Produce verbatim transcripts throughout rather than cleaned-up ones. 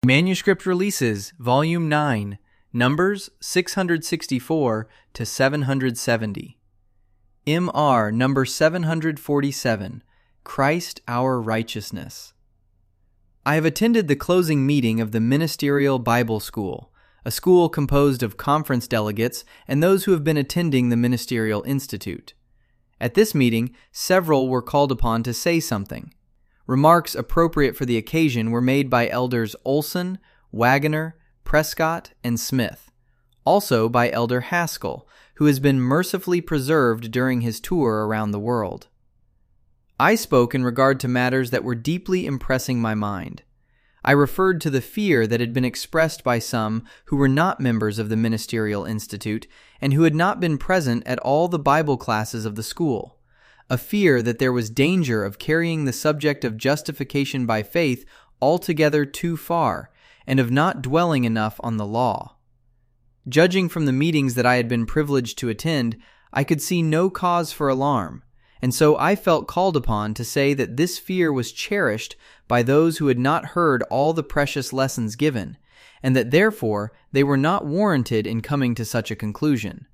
Manuscript Releases, Volume nine, Numbers six hundred sixty-four to seven hundred seventy. M R Number seven hundred forty-seven, Christ Our Righteousness. I have attended the closing meeting of the Ministerial Bible School, a school composed of conference delegates and those who have been attending the Ministerial Institute. At this meeting, several were called upon to say something. Remarks appropriate for the occasion were made by Elders Olson, Wagoner, Prescott, and Smith. Also by Elder Haskell, who has been mercifully preserved during his tour around the world. I spoke in regard to matters that were deeply impressing my mind. I referred to the fear that had been expressed by some who were not members of the Ministerial Institute and who had not been present at all the Bible classes of the school. A fear that there was danger of carrying the subject of justification by faith altogether too far, and of not dwelling enough on the law. Judging from the meetings that I had been privileged to attend, I could see no cause for alarm, and so I felt called upon to say that this fear was cherished by those who had not heard all the precious lessons given, and that therefore they were not warranted in coming to such a conclusion.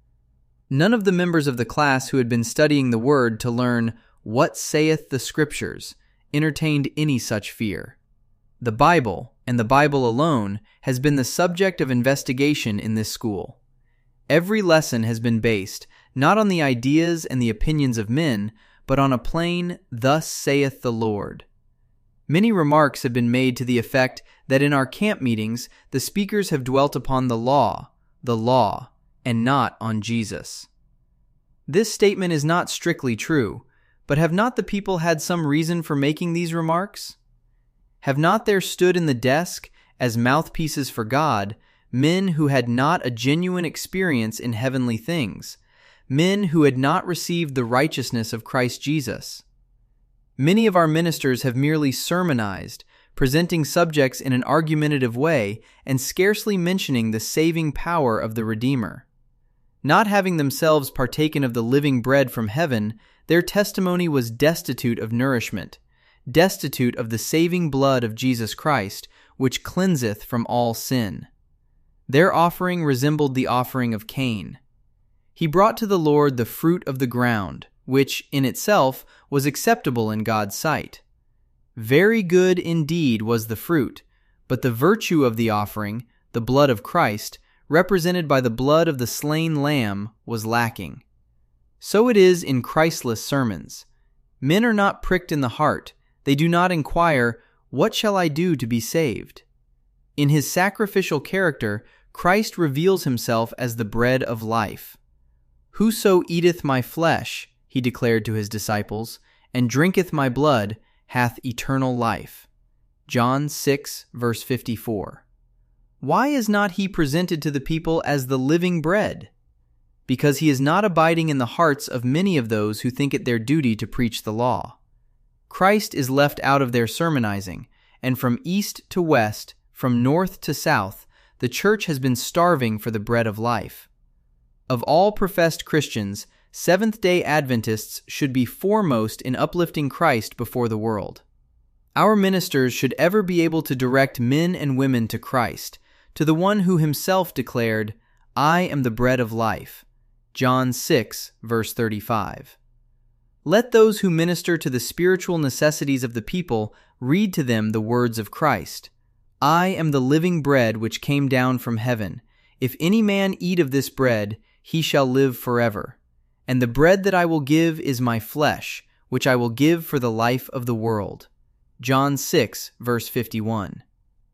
None of the members of the class who had been studying the Word to learn "What saith the Scriptures" entertained any such fear. The Bible, and the Bible alone, has been the subject of investigation in this school. Every lesson has been based not on the ideas and the opinions of men, but on a plain "Thus saith the Lord." Many remarks have been made to the effect that in our camp meetings the speakers have dwelt upon the law, the law, and not on Jesus. This statement is not strictly true, but have not the people had some reason for making these remarks? Have not there stood in the desk, as mouthpieces for God, men who had not a genuine experience in heavenly things, men who had not received the righteousness of Christ Jesus? Many of our ministers have merely sermonized, presenting subjects in an argumentative way and scarcely mentioning the saving power of the Redeemer. Not having themselves partaken of the living bread from heaven, their testimony was destitute of nourishment, destitute of the saving blood of Jesus Christ, which cleanseth from all sin. Their offering resembled the offering of Cain. He brought to the Lord the fruit of the ground, which, in itself, was acceptable in God's sight. Very good indeed was the fruit, but the virtue of the offering, the blood of Christ, represented by the blood of the slain lamb, was lacking. So it is in Christless sermons. Men are not pricked in the heart. They do not inquire, "What shall I do to be saved?" In his sacrificial character, Christ reveals himself as the bread of life. "Whoso eateth my flesh," he declared to his disciples, "and drinketh my blood, hath eternal life." John six, verse fifty-four. Why is not he presented to the people as the living bread? Because he is not abiding in the hearts of many of those who think it their duty to preach the law. Christ is left out of their sermonizing, and from east to west, from north to south, the church has been starving for the bread of life. Of all professed Christians, Seventh-day Adventists should be foremost in uplifting Christ before the world. Our ministers should ever be able to direct men and women to Christ, to the one who himself declared, "I am the bread of life." John six, verse thirty-five. Let those who minister to the spiritual necessities of the people read to them the words of Christ. "I am the living bread which came down from heaven. If any man eat of this bread, he shall live forever. And the bread that I will give is my flesh, which I will give for the life of the world." John six, verse fifty-one.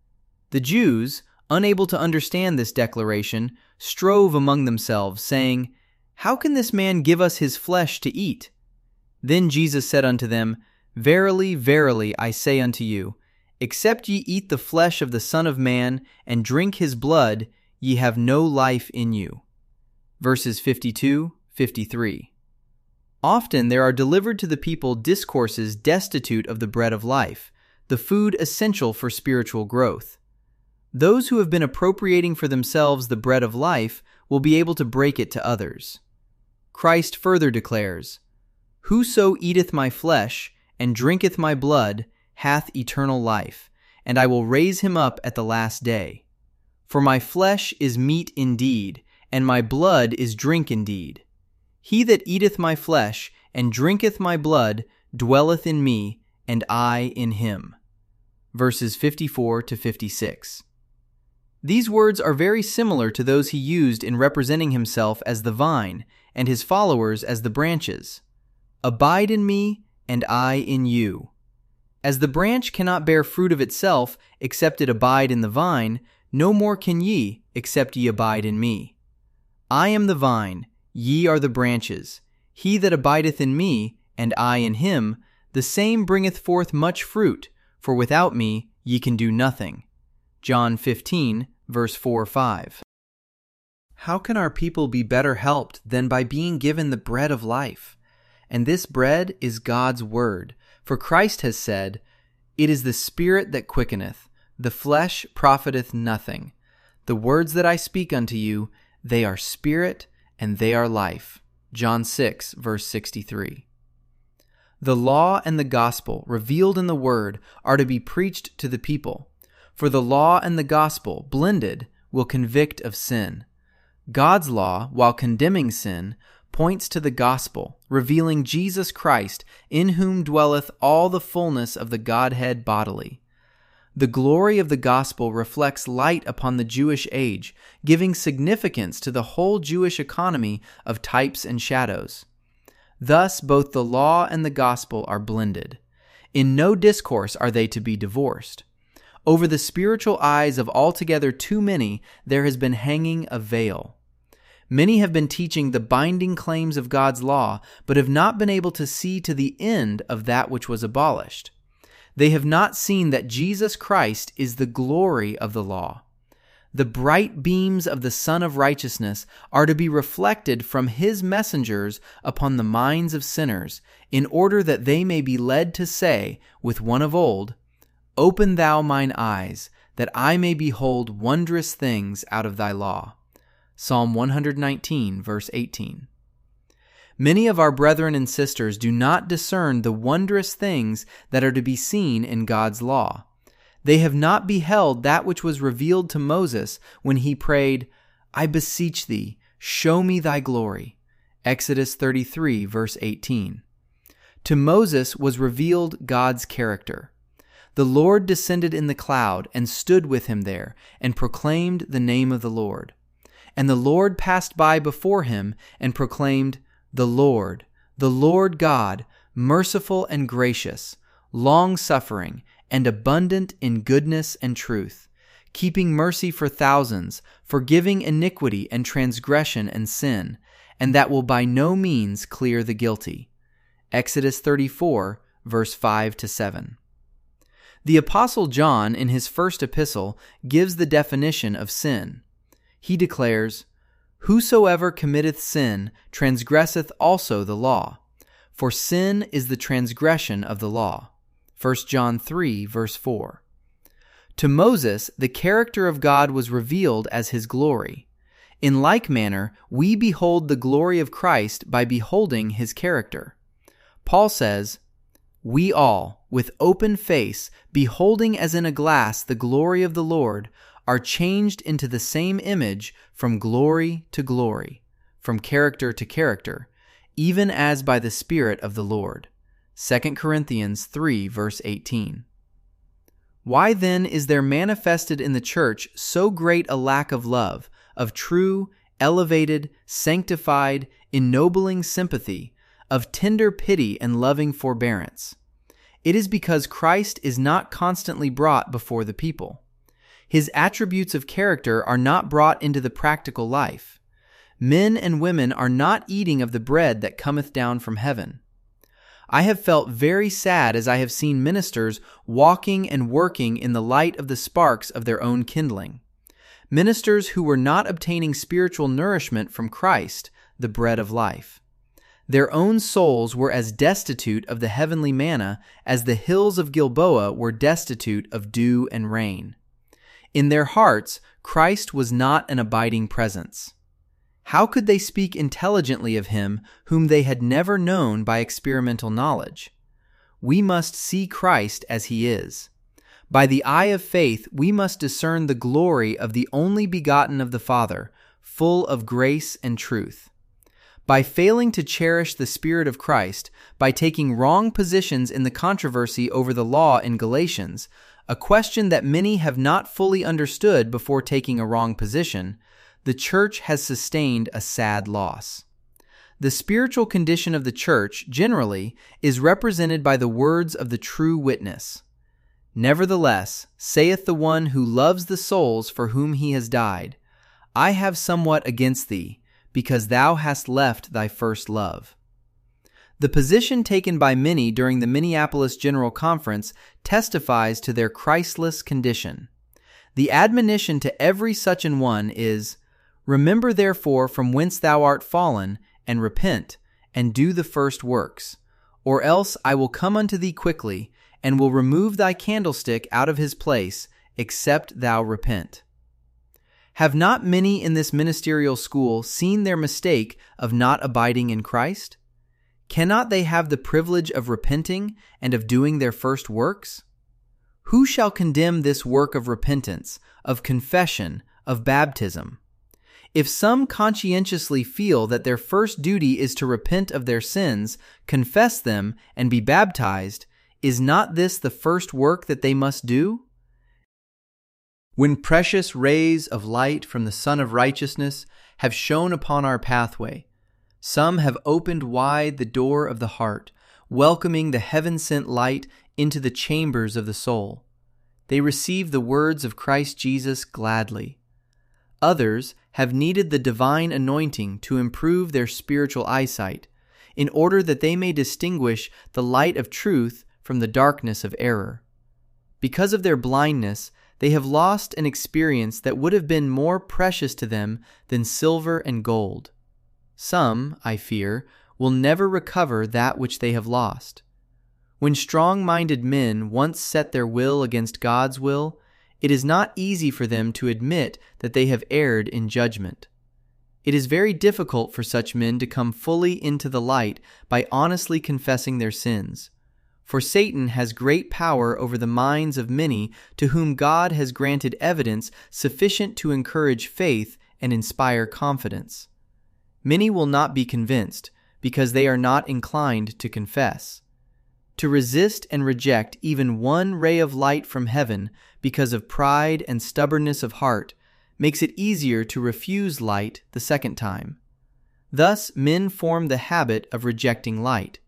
The Jews, unable to understand this declaration, strove among themselves, saying, "How can this man give us his flesh to eat?" Then Jesus said unto them, "Verily, verily, I say unto you, except ye eat the flesh of the Son of Man and drink his blood, ye have no life in you." Verses fifty-two, fifty-three. Often there are delivered to the people discourses destitute of the bread of life, the food essential for spiritual growth. Those who have been appropriating for themselves the bread of life will be able to break it to others. Christ further declares, "Whoso eateth my flesh and drinketh my blood hath eternal life, and I will raise him up at the last day. For my flesh is meat indeed, and my blood is drink indeed. He that eateth my flesh and drinketh my blood dwelleth in me, and I in him. Verses fifty-four to fifty-six. These words are very similar to those he used in representing himself as the vine and his followers as the branches. Abide in me, and I in you. As the branch cannot bear fruit of itself except it abide in the vine, no more can ye, except ye abide in me. I am the vine, ye are the branches. He that abideth in me, and I in him, the same bringeth forth much fruit, for without me ye can do nothing. John fifteen, verse four to five. How can our people be better helped than by being given the bread of life? And this bread is God's word. For Christ has said, "It is the Spirit that quickeneth, the flesh profiteth nothing. The words that I speak unto you, they are spirit and they are life." John six, verse sixty-three. The law and the gospel revealed in the word are to be preached to the people. For the law and the gospel, blended, will convict of sin. God's law, while condemning sin, points to the gospel, revealing Jesus Christ, in whom dwelleth all the fullness of the Godhead bodily. The glory of the gospel reflects light upon the Jewish age, giving significance to the whole Jewish economy of types and shadows. Thus both the law and the gospel are blended. In no discourse are they to be divorced. Over the spiritual eyes of altogether too many there has been hanging a veil. Many have been teaching the binding claims of God's law, but have not been able to see to the end of that which was abolished. They have not seen that Jesus Christ is the glory of the law. The bright beams of the Sun of Righteousness are to be reflected from his messengers upon the minds of sinners, in order that they may be led to say, with one of old, "Open thou mine eyes, that I may behold wondrous things out of thy law." Psalm one nineteen, verse eighteen. Many of our brethren and sisters do not discern the wondrous things that are to be seen in God's law. They have not beheld that which was revealed to Moses when he prayed, "I beseech thee, show me thy glory." Exodus thirty-three, verse eighteen. To Moses was revealed God's character. The Lord descended in the cloud and stood with him there and proclaimed the name of the Lord. And the Lord passed by before him and proclaimed, "The Lord, the Lord God, merciful and gracious, long-suffering, and abundant in goodness and truth, keeping mercy for thousands, forgiving iniquity and transgression and sin, and that will by no means clear the guilty." Exodus thirty-four, verse five to seven. The Apostle John, in his first epistle, gives the definition of sin. He declares, "Whosoever committeth sin transgresseth also the law, for sin is the transgression of the law." First John three, verse four. To Moses, the character of God was revealed as his glory. In like manner, we behold the glory of Christ by beholding his character. Paul says, "We all, with open face, beholding as in a glass the glory of the Lord, are changed into the same image from glory to glory, from character to character, even as by the Spirit of the Lord." Second Corinthians three, verse eighteen. Why then is there manifested in the church so great a lack of love, of true, elevated, sanctified, ennobling sympathy, of tender pity and loving forbearance? It is because Christ is not constantly brought before the people. His attributes of character are not brought into the practical life. Men and women are not eating of the bread that cometh down from heaven. I have felt very sad as I have seen ministers walking and working in the light of the sparks of their own kindling. Ministers who were not obtaining spiritual nourishment from Christ, the bread of life. Their own souls were as destitute of the heavenly manna as the hills of Gilboa were destitute of dew and rain. In their hearts, Christ was not an abiding presence. How could they speak intelligently of him whom they had never known by experimental knowledge? We must see Christ as he is. By the eye of faith, we must discern the glory of the only begotten of the Father, full of grace and truth. By failing to cherish the Spirit of Christ, by taking wrong positions in the controversy over the law in Galatians, a question that many have not fully understood before taking a wrong position, the church has sustained a sad loss. The spiritual condition of the church, generally, is represented by the words of the true witness. Nevertheless, saith the one who loves the souls for whom he has died, I have somewhat against thee, because thou hast left thy first love. The position taken by many during the Minneapolis General Conference testifies to their Christless condition. The admonition to every such an one is, Remember therefore from whence thou art fallen, and repent, and do the first works, or else I will come unto thee quickly, and will remove thy candlestick out of his place, except thou repent. Have not many in this ministerial school seen their mistake of not abiding in Christ? Cannot they have the privilege of repenting and of doing their first works? Who shall condemn this work of repentance, of confession, of baptism? If some conscientiously feel that their first duty is to repent of their sins, confess them, and be baptized, is not this the first work that they must do? When precious rays of light from the Sun of Righteousness have shone upon our pathway, some have opened wide the door of the heart, welcoming the heaven-sent light into the chambers of the soul. They receive the words of Christ Jesus gladly. Others have needed the divine anointing to improve their spiritual eyesight, in order that they may distinguish the light of truth from the darkness of error. Because of their blindness, they have lost an experience that would have been more precious to them than silver and gold. Some, I fear, will never recover that which they have lost. When strong-minded men once set their will against God's will, it is not easy for them to admit that they have erred in judgment. It is very difficult for such men to come fully into the light by honestly confessing their sins. For Satan has great power over the minds of many to whom God has granted evidence sufficient to encourage faith and inspire confidence. Many will not be convinced because they are not inclined to confess. To resist and reject even one ray of light from heaven because of pride and stubbornness of heart makes it easier to refuse light the second time. Thus men form the habit of rejecting light.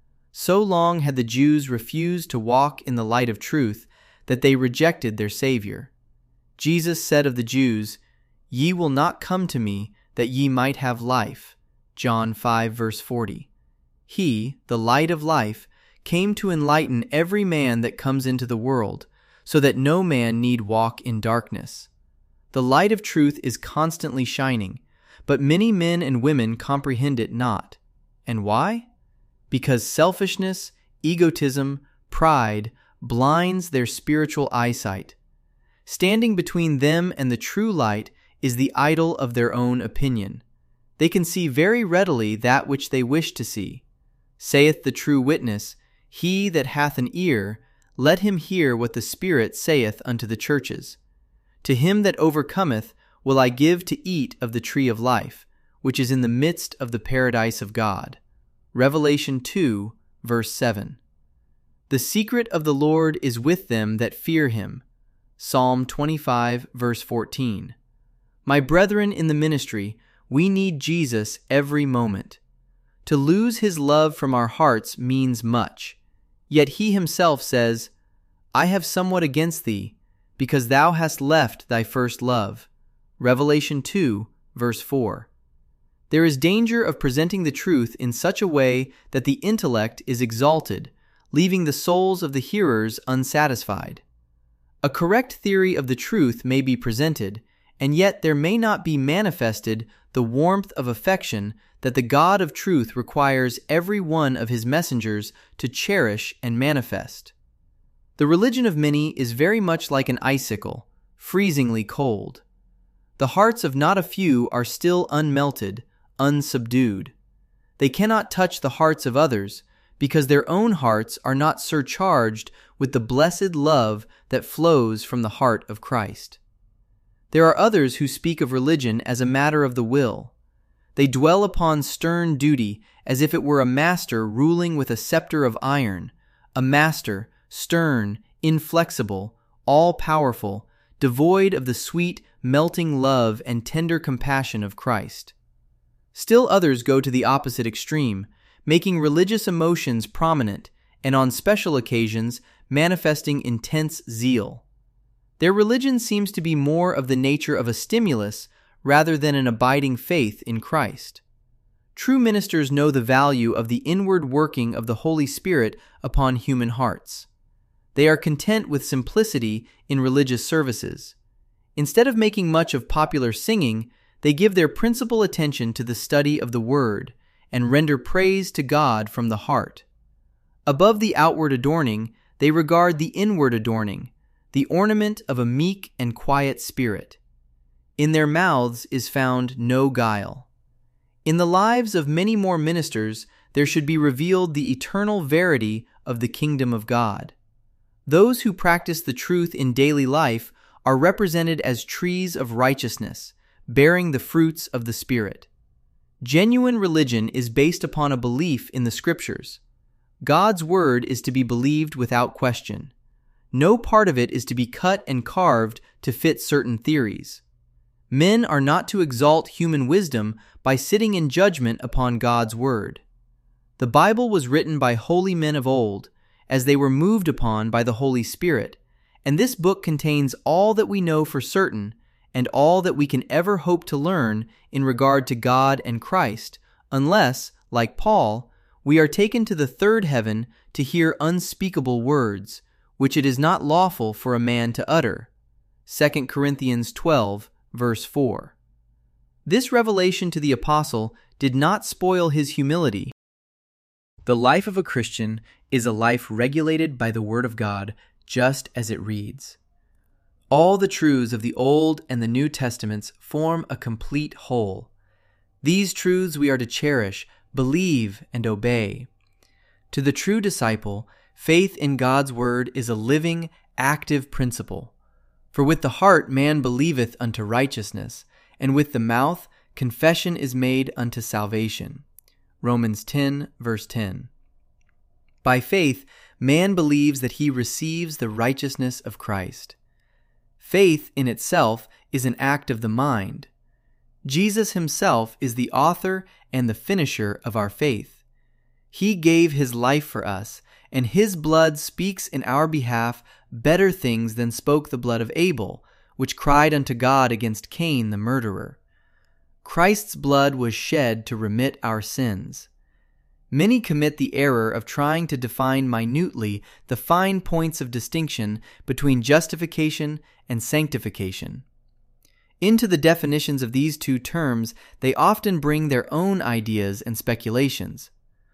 So long had the Jews refused to walk in the light of truth that they rejected their Savior. Jesus said of the Jews, Ye will not come to me that ye might have life. John five verse forty. He, the light of life, came to enlighten every man that comes into the world, so that no man need walk in darkness. The light of truth is constantly shining, but many men and women comprehend it not. And why? Because selfishness, egotism, pride blinds their spiritual eyesight. Standing between them and the true light is the idol of their own opinion. They can see very readily that which they wish to see. Saith the true witness, He that hath an ear, let him hear what the Spirit saith unto the churches. To him that overcometh will I give to eat of the tree of life, which is in the midst of the paradise of God. Revelation two, verse seven. The secret of the Lord is with them that fear him. Psalm twenty-five, verse fourteen. My brethren in the ministry, we need Jesus every moment. To lose his love from our hearts means much. Yet he himself says, I have somewhat against thee, because thou hast left thy first love. Revelation two, verse four. There is danger of presenting the truth in such a way that the intellect is exalted, leaving the souls of the hearers unsatisfied. A correct theory of the truth may be presented, and yet there may not be manifested the warmth of affection that the God of truth requires every one of his messengers to cherish and manifest. The religion of many is very much like an icicle, freezingly cold. The hearts of not a few are still unmelted, unsubdued. They cannot touch the hearts of others, because their own hearts are not surcharged with the blessed love that flows from the heart of Christ. There are others who speak of religion as a matter of the will. They dwell upon stern duty as if it were a master ruling with a scepter of iron, a master, stern, inflexible, all-powerful, devoid of the sweet, melting love and tender compassion of Christ. Still others go to the opposite extreme, making religious emotions prominent and on special occasions manifesting intense zeal. Their religion seems to be more of the nature of a stimulus rather than an abiding faith in Christ. True ministers know the value of the inward working of the Holy Spirit upon human hearts. They are content with simplicity in religious services. Instead of making much of popular singing, they give their principal attention to the study of the Word and render praise to God from the heart. Above the outward adorning, they regard the inward adorning, the ornament of a meek and quiet spirit. In their mouths is found no guile. In the lives of many more ministers, there should be revealed the eternal verity of the kingdom of God. Those who practice the truth in daily life are represented as trees of righteousness, bearing the fruits of the Spirit. Genuine religion is based upon a belief in the Scriptures. God's Word is to be believed without question. No part of it is to be cut and carved to fit certain theories. Men are not to exalt human wisdom by sitting in judgment upon God's Word. The Bible was written by holy men of old, as they were moved upon by the Holy Spirit, and this book contains all that we know for certain and all that we can ever hope to learn in regard to God and Christ, unless, like Paul, we are taken to the third heaven to hear unspeakable words, which it is not lawful for a man to utter. Second Corinthians twelve, verse four. This revelation to the apostle did not spoil his humility. The life of a Christian is a life regulated by the Word of God, just as it reads. All the truths of the Old and the New Testaments form a complete whole. These truths we are to cherish, believe, and obey. To the true disciple, faith in God's Word is a living, active principle. For with the heart man believeth unto righteousness, and with the mouth confession is made unto salvation. Romans ten, verse ten. By faith, man believes that he receives the righteousness of Christ. Faith in itself is an act of the mind. Jesus himself is the author and the finisher of our faith. He gave his life for us, and his blood speaks in our behalf better things than spoke the blood of Abel, which cried unto God against Cain the murderer. Christ's blood was shed to remit our sins. Many commit the error of trying to define minutely the fine points of distinction between justification and sanctification. Into the definitions of these two terms, they often bring their own ideas and speculations.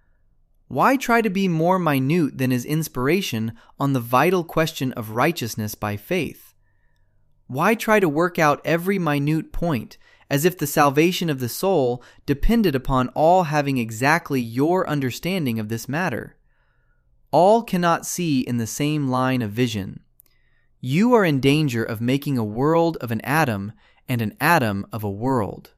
Why try to be more minute than is inspiration on the vital question of righteousness by faith? Why try to work out every minute point, as if the salvation of the soul depended upon all having exactly your understanding of this matter? All cannot see in the same line of vision. You are in danger of making a world of an atom and an atom of a world.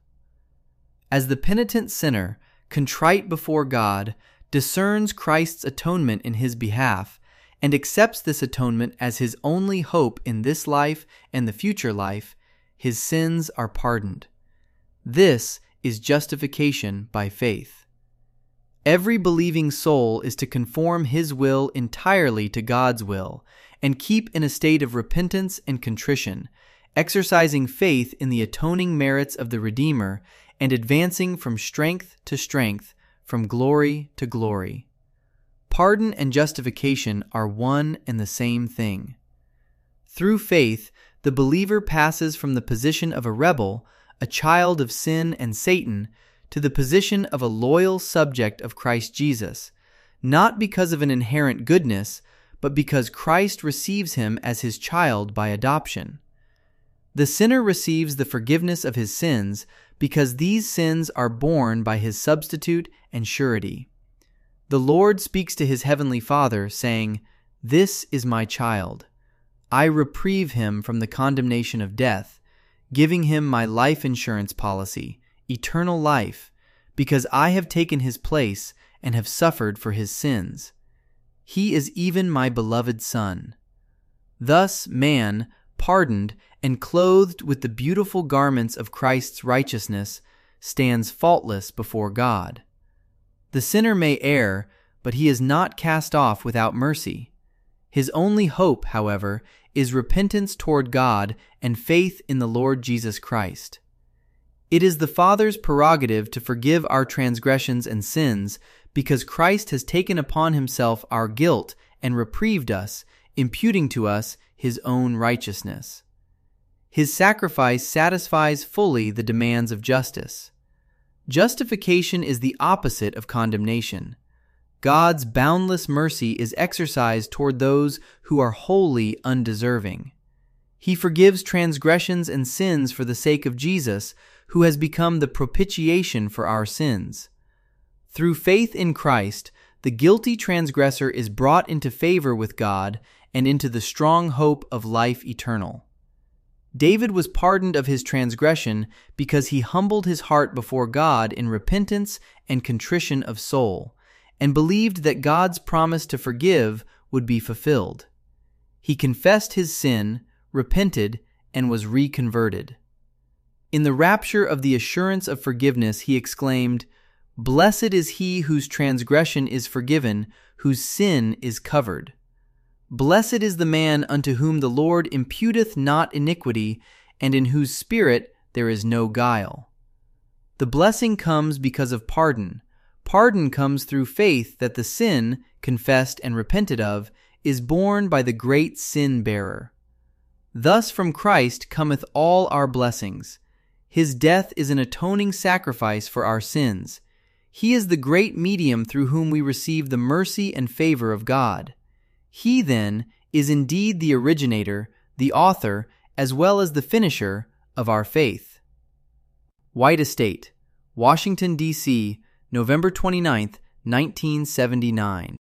As the penitent sinner, contrite before God, discerns Christ's atonement in his behalf, and accepts this atonement as his only hope in this life and the future life, his sins are pardoned. This is justification by faith. Every believing soul is to conform his will entirely to God's will, and keep in a state of repentance and contrition, exercising faith in the atoning merits of the Redeemer, and advancing from strength to strength, from glory to glory. Pardon and justification are one and the same thing. Through faith, the believer passes from the position of a rebel, a child of sin and Satan, to the position of a loyal subject of Christ Jesus, not because of an inherent goodness, but because Christ receives him as his child by adoption. The sinner receives the forgiveness of his sins because these sins are borne by his substitute and surety. The Lord speaks to his heavenly Father, saying, "This is my child. I reprieve him from the condemnation of death, giving him my life insurance policy, eternal life, because I have taken his place and have suffered for his sins. He is even my beloved Son." Thus man, pardoned and clothed with the beautiful garments of Christ's righteousness, stands faultless before God. The sinner may err, but he is not cast off without mercy. His only hope, however, is repentance toward God and faith in the Lord Jesus Christ. It is the Father's prerogative to forgive our transgressions and sins because Christ has taken upon himself our guilt and reprieved us, imputing to us his own righteousness. His sacrifice satisfies fully the demands of justice. Justification is the opposite of condemnation. God's boundless mercy is exercised toward those who are wholly undeserving. He forgives transgressions and sins for the sake of Jesus, who has become the propitiation for our sins. Through faith in Christ, the guilty transgressor is brought into favor with God and into the strong hope of life eternal. David was pardoned of his transgression because he humbled his heart before God in repentance and contrition of soul, and believed that God's promise to forgive would be fulfilled. He confessed his sin, repented, and was reconverted. In the rapture of the assurance of forgiveness, he exclaimed, "Blessed is he whose transgression is forgiven, whose sin is covered. Blessed is the man unto whom the Lord imputeth not iniquity, and in whose spirit there is no guile." The blessing comes because of pardon. Pardon comes through faith that the sin, confessed and repented of, is borne by the great sin-bearer. Thus from Christ cometh all our blessings. His death is an atoning sacrifice for our sins. He is the great medium through whom we receive the mercy and favor of God. He, then, is indeed the originator, the author, as well as the finisher of our faith. White Estate, Washington, D C, November twenty-ninth, nineteen seventy-nine.